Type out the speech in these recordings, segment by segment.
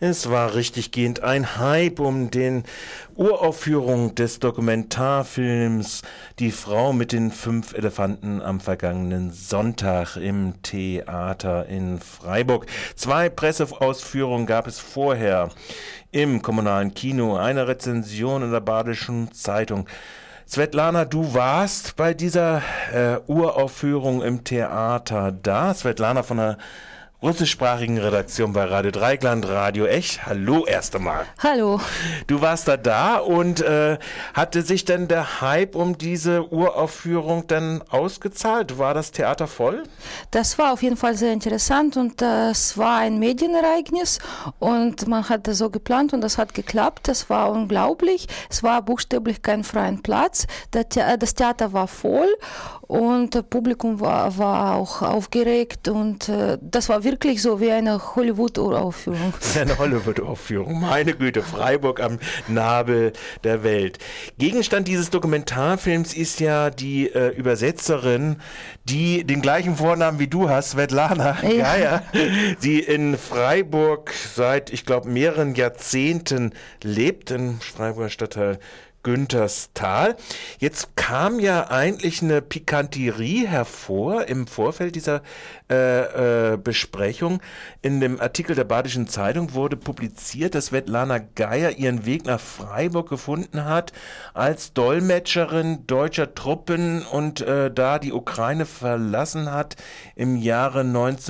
Es war richtiggehend ein Hype um den Uraufführung des Dokumentarfilms Die Frau mit den 5 Elefanten am vergangenen Sonntag im Theater in Freiburg. 2 Presseausführungen gab es vorher im kommunalen Kino, eine Rezension in der Badischen Zeitung. Svetlana, du warst bei dieser Uraufführung im Theater da. Svetlana von der russischsprachigen Redaktion bei Radio Dreieckland, Radio Ech. Hallo erst einmal. Hallo. Du warst da und hatte sich denn der Hype um diese Uraufführung dann ausgezahlt? War das Theater voll? Das war auf jeden Fall sehr interessant und es war ein Medienereignis und man hat das so geplant und das hat geklappt. Das war unglaublich. Es war buchstäblich kein freier Platz. Das Theater war voll und das Publikum war auch aufgeregt und das war wirklich so wie eine Hollywood-Uraufführung. Eine Hollywood-Uraufführung, meine Güte, Freiburg am Nabel der Welt. Gegenstand dieses Dokumentarfilms ist ja die Übersetzerin, die den gleichen Vornamen wie du hast, Svetlana Geier, die in Freiburg seit, ich glaube, mehreren Jahrzehnten lebt, im Freiburger Stadtteil Günterstal. Jetzt kam ja eigentlich eine Pikanterie hervor im Vorfeld dieser Besprechung. In dem Artikel der Badischen Zeitung wurde publiziert, dass Svetlana Geier ihren Weg nach Freiburg gefunden hat als Dolmetscherin deutscher Truppen und da die Ukraine verlassen hat im Jahre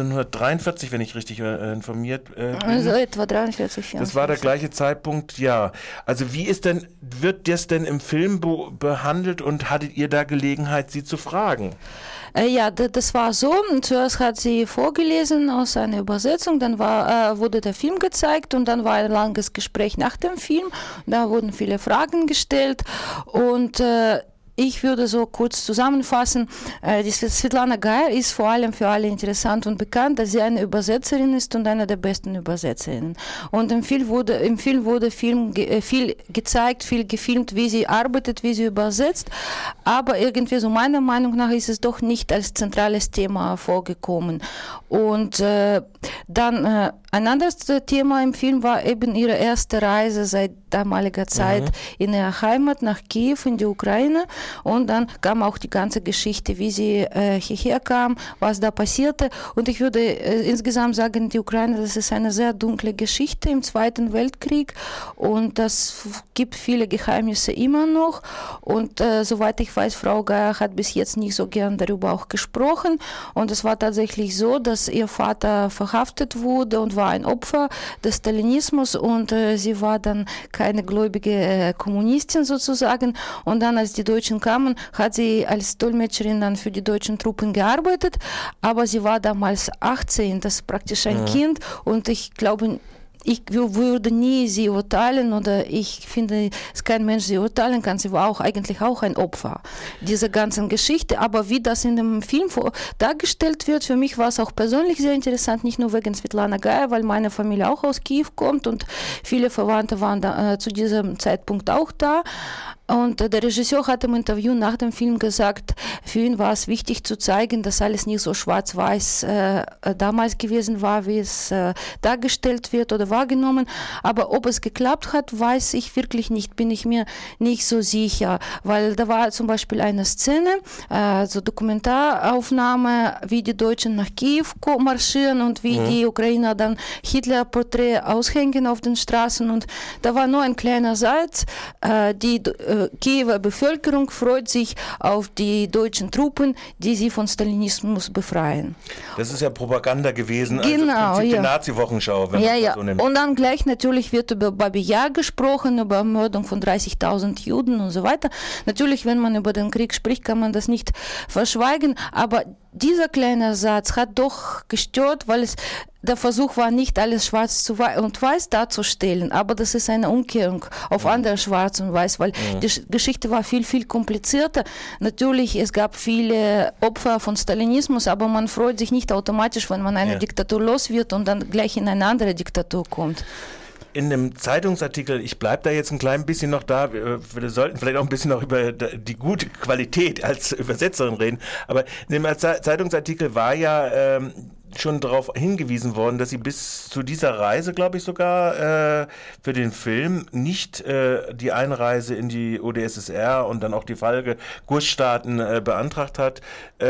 1943, wenn ich richtig informiert bin. Also etwa 43 Jahre. Das war der gleiche Zeitpunkt, ja. Also wird das denn im Film behandelt und hattet ihr da Gelegenheit, sie zu fragen? Ja, das war so. Zuerst hat sie vorgelesen aus einer Übersetzung, dann wurde der Film gezeigt und dann war ein langes Gespräch nach dem Film. Da wurden viele Fragen gestellt und ich würde so kurz zusammenfassen, die Svetlana Geier ist vor allem für alle interessant und bekannt, dass sie eine Übersetzerin ist und eine der besten Übersetzerinnen. Und im Film wurde viel gezeigt, viel gefilmt, wie sie arbeitet, wie sie übersetzt, aber irgendwie so meiner Meinung nach ist es doch nicht als zentrales Thema vorgekommen. Und dann ein anderes Thema im Film war eben ihre erste Reise seit damaliger Zeit in ihre Heimat nach Kiew in die Ukraine und dann kam auch die ganze Geschichte, wie sie hierher kam, was da passierte und ich würde insgesamt sagen, die Ukraine, das ist eine sehr dunkle Geschichte im Zweiten Weltkrieg und das gibt viele Geheimnisse immer noch und soweit ich weiß, Frau Geier hat bis jetzt nicht so gern darüber auch gesprochen und es war tatsächlich so, dass ihr Vater verhaftet wurde und war ein Opfer des Stalinismus und sie war dann keine gläubige Kommunistin sozusagen und dann als die Deutschen kamen, hat sie als Dolmetscherin dann für die deutschen Truppen gearbeitet, aber sie war damals 18, das ist praktisch ein Kind und ich glaube, ich würde nie sie urteilen oder ich finde, dass kein Mensch sie urteilen kann. Sie war eigentlich auch ein Opfer dieser ganzen Geschichte. Aber wie das in dem Film dargestellt wird, für mich war es auch persönlich sehr interessant, nicht nur wegen Svetlana Geier, weil meine Familie auch aus Kiew kommt und viele Verwandte waren da, zu diesem Zeitpunkt auch da. Und der Regisseur hat im Interview nach dem Film gesagt, für ihn war es wichtig zu zeigen, dass alles nicht so schwarz-weiß damals gewesen war, wie es dargestellt wird oder wahrgenommen. Aber ob es geklappt hat, weiß ich wirklich nicht, bin ich mir nicht so sicher. Weil da war zum Beispiel eine Szene, so Dokumentaraufnahme, wie die Deutschen nach Kiew marschieren und wie die Ukrainer dann Hitler-Porträt aushängen auf den Straßen. Und da war nur ein kleiner Satz, die Kiewer Bevölkerung freut sich auf die deutschen Truppen, die sie von Stalinismus befreien. Das ist ja Propaganda gewesen, genau, also die Nazi-Wochenschau, wenn man das so nimmt. Und dann gleich natürlich wird über Babi Yar gesprochen, über Ermordung von 30.000 Juden und so weiter. Natürlich, wenn man über den Krieg spricht, kann man das nicht verschweigen, aber dieser kleine Satz hat doch gestört, weil der Versuch war nicht, alles schwarz und weiß darzustellen, aber das ist eine Umkehrung auf andere schwarz und weiß, weil die Geschichte war viel, viel komplizierter. Natürlich, es gab viele Opfer von Stalinismus, aber man freut sich nicht automatisch, wenn man eine Diktatur los wird und dann gleich in eine andere Diktatur kommt. In einem Zeitungsartikel, ich bleibe da jetzt ein klein bisschen noch da, wir sollten vielleicht auch ein bisschen noch über die gute Qualität als Übersetzerin reden, aber in dem Zeitungsartikel war ja schon darauf hingewiesen worden, dass Sie bis zu dieser Reise, glaube ich sogar, für den Film nicht die Einreise in die UdSSR und dann auch die Folge Gussstaaten beantragt hat.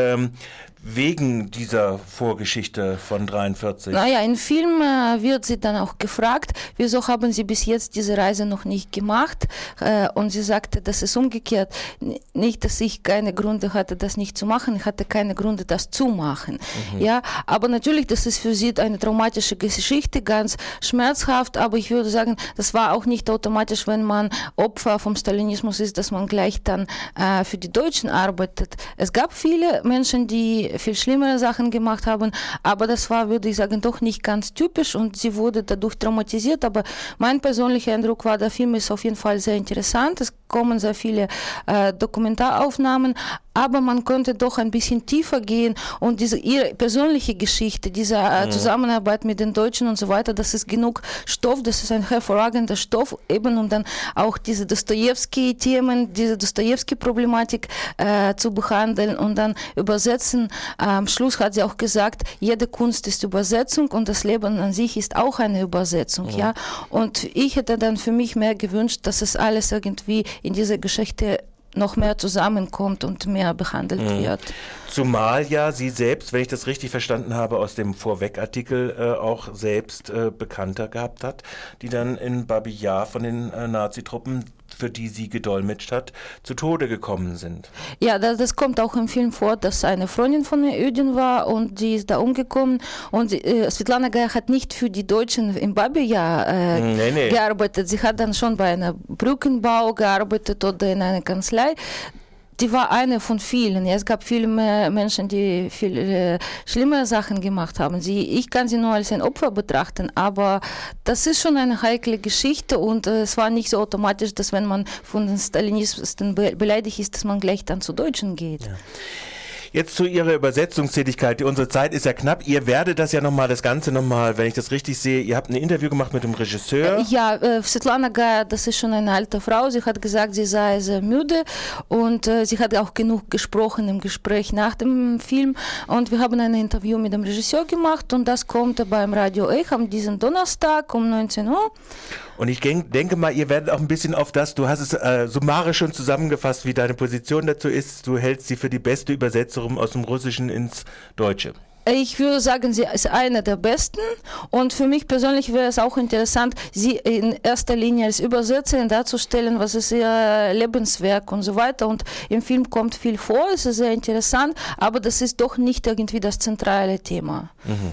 Wegen dieser Vorgeschichte von 43. Naja, im Film wird sie dann auch gefragt, wieso haben Sie bis jetzt diese Reise noch nicht gemacht? Und sie sagte, das ist umgekehrt. Nicht, dass ich keine Gründe hatte, das nicht zu machen, ich hatte keine Gründe, das zu machen. Ja, aber natürlich, das ist für sie eine traumatische Geschichte, ganz schmerzhaft, aber ich würde sagen, das war auch nicht automatisch, wenn man Opfer vom Stalinismus ist, dass man gleich dann für die Deutschen arbeitet. Es gab viele Menschen, die viel schlimmere Sachen gemacht haben, aber das war, würde ich sagen, doch nicht ganz typisch und sie wurde dadurch traumatisiert, aber mein persönlicher Eindruck war, der Film ist auf jeden Fall sehr interessant, es kommen sehr viele Dokumentaraufnahmen, aber man konnte doch ein bisschen tiefer gehen und ihre persönliche Geschichte, diese Zusammenarbeit mit den Deutschen und so weiter, das ist genug Stoff, das ist ein hervorragender Stoff, eben um dann auch diese Dostojewski-Themen, diese Dostojewski-Problematik zu behandeln und dann übersetzen. Am Schluss hat sie auch gesagt, jede Kunst ist Übersetzung und das Leben an sich ist auch eine Übersetzung. Ja? Und ich hätte dann für mich mehr gewünscht, dass es alles irgendwie in dieser Geschichte noch mehr zusammenkommt und mehr behandelt wird. Zumal ja sie selbst, wenn ich das richtig verstanden habe, aus dem Vorwegartikel auch selbst Bekannter gehabt hat, die dann in Babi Yar von den Nazitruppen, für die sie gedolmetscht hat, zu Tode gekommen sind. Ja, das kommt auch im Film vor, dass eine Freundin von Ödin war und die ist da umgekommen und Svetlana Gaja hat nicht für die Deutschen in Babi Yar gearbeitet. Sie hat dann schon bei einem Brückenbau gearbeitet oder in einer Kanzlei. Die war eine von vielen. Ja, es gab viele Menschen, die viel schlimmere Sachen gemacht haben. Ich kann sie nur als ein Opfer betrachten, aber das ist schon eine heikle Geschichte und es war nicht so automatisch, dass wenn man von den Stalinisten beleidigt ist, dass man gleich dann zu Deutschen geht. Ja. Jetzt zu Ihrer Übersetzungstätigkeit. Unsere Zeit ist ja knapp. Ihr werdet das ja nochmal, das Ganze nochmal, wenn ich das richtig sehe, ihr habt ein Interview gemacht mit dem Regisseur. Ja, Svetlana Gaja, das ist schon eine alte Frau. Sie hat gesagt, sie sei sehr müde und sie hat auch genug gesprochen im Gespräch nach dem Film. Und wir haben ein Interview mit dem Regisseur gemacht und das kommt beim Radio Ech am diesen Donnerstag um 19 Uhr. Und ich denke mal, ihr werdet auch ein bisschen auf das, du hast es summarisch schon zusammengefasst, wie deine Position dazu ist. Du hältst sie für die beste Übersetzerin aus dem Russischen ins Deutsche. Ich würde sagen, sie ist eine der besten und für mich persönlich wäre es auch interessant, sie in erster Linie als Übersetzerin darzustellen, was ist ihr Lebenswerk und so weiter und im Film kommt viel vor, es ist sehr interessant, aber das ist doch nicht irgendwie das zentrale Thema.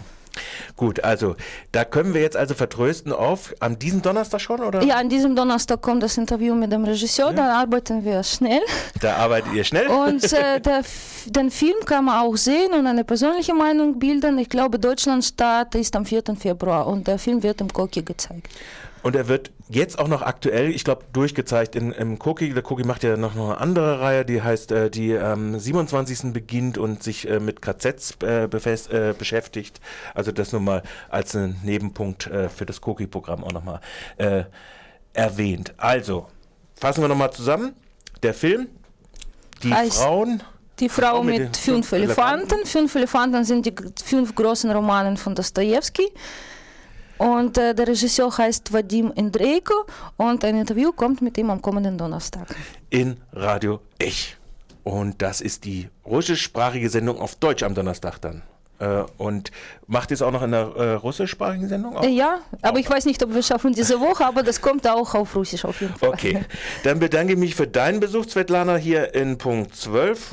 Gut, also da können wir jetzt also vertrösten auf, an diesem Donnerstag schon, oder? Ja, an diesem Donnerstag kommt das Interview mit dem Regisseur, da arbeiten wir schnell. Da arbeitet ihr schnell? Und den Film kann man auch sehen und eine persönliche Meinung bilden. Ich glaube, Deutschlandstart ist am 4. Februar und der Film wird im Koki gezeigt. Und er wird jetzt auch noch aktuell, ich glaube, durchgezeigt im Koki. Der Koki macht ja noch eine andere Reihe, die heißt, die am 27. beginnt und sich mit KZs beschäftigt. Also das nur mal als einen Nebenpunkt für das Koki-Programm auch nochmal erwähnt. Also, fassen wir nochmal zusammen. Der Film, die Frauen... Die Frau mit 5 Elefanten. 5 Elefanten sind die 5 großen Romanen von Dostojewski. Und der Regisseur heißt Vadim Andrejko und ein Interview kommt mit ihm am kommenden Donnerstag. In Radio Ech. Und das ist die russischsprachige Sendung auf Deutsch am Donnerstag dann. Und macht ihr es auch noch in der russischsprachigen Sendung? Auch? Ja, aber auch. Ich weiß nicht, ob wir schaffen diese Woche, aber das kommt auch auf Russisch auf jeden Fall. Okay, dann bedanke ich mich für deinen Besuch, Svetlana, hier in Punkt 12